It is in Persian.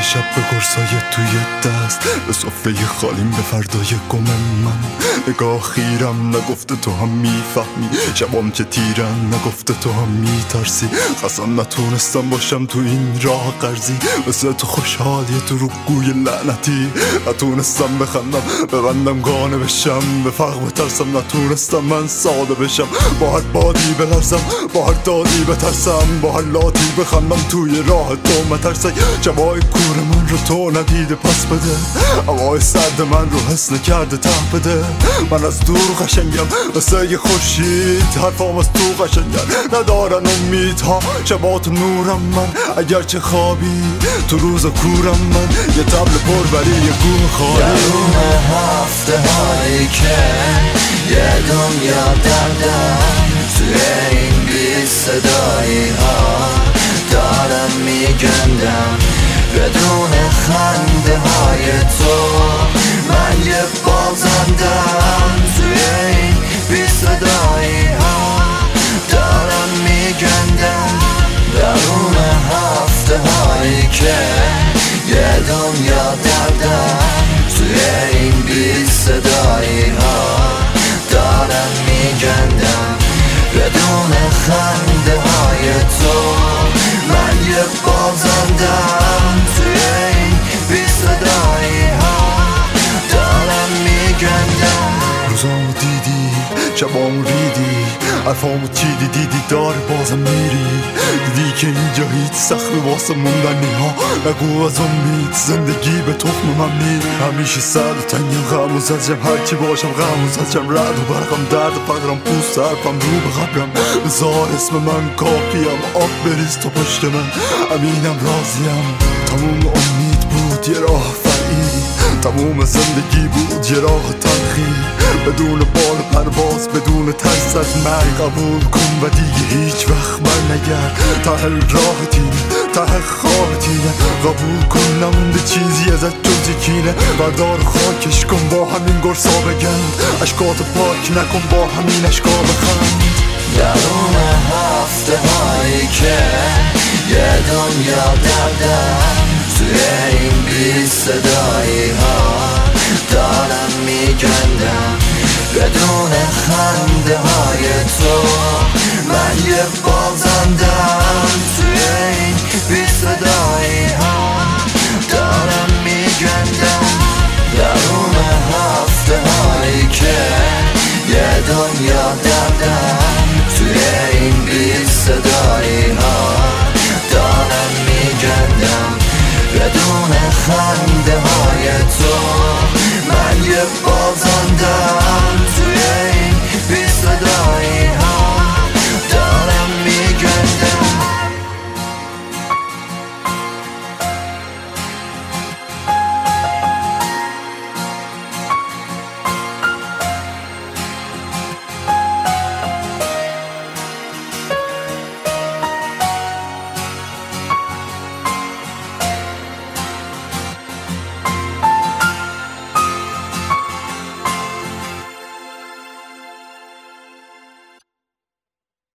شب به قرصای توی دست، به صفحه خالیم به فردای گم من. نگاه خیرم نگفته تو هم میفهمی، شبام که تیرن نگفته تو هم میترسی. قسم نتونستم باشم تو این راه قرضی، مثل تو خوشحال یه دروغگوی لعنتی. نتونستم بخندم ببندم گانه بشم، به فقر بترسم نتونستم من ساده بشم. با هر بادی بلرزم، با هر دادی بترسم، با هر لاتی بخندم توی راه تو مترسی. شبای کور من رو تو ندیده پس بده، هوای سرد من رو حس نکرده ته بده. من از دور قشنگم مثل یه خورشید، حرفام از تو قشنگن ندارن امیدها. شبات نورم من اگرچه خوابی، تو روز کورم من یه تبل پر ولی یه گوه خالی. درون هفته هایی که یه دنیا دردم، توی این بی صدایی ها دارم میگندم. بدون خنده های تو من یه بازندم، توی این بی صدایی ها دارم میگندم. درون هفته هایی که یه دنیا دردم، توی این بی صدایی ها دارم میگندم. بدون خنده های تو من یه بازندم، توی این بی صدایی ها دارم میگندم. روزامو دیدی، شبامو ریدی، حرفامو چیدی، دیدی داره بازم میری. دیدی که اینجا هیچ صخره واسه موندنی ها، نگو از امید زندگی به تخم من میری. همیشه سر تنگیم غم و زجم، هرچی باشم غم و زجم، رد و برقم درد فقرم، پوست حرفم رو به قبرم. بذار اسم من کافیم، آب بریز تو پشت من، امینم راضیم. تموم امید بود یه راه فرعی، تموم زندگی بود یه راه تلخی. بدون بال پرواز، بدون ترس از مرگ، قبول کن و دیگه هیچ وقت من نگرد. ته راه تینه، ته خواه تینه، قبول کن نمونده چیزی ازت جز کینه. بردار خاکش کن با همین گرسا بگند، اشکات پاک نکن با همین اشکا بخند. درون هفته هایی که یه دنیا دردم، توی این بی صدایی ها دارم میگندم. بدون خنده های تو من یه بازندم،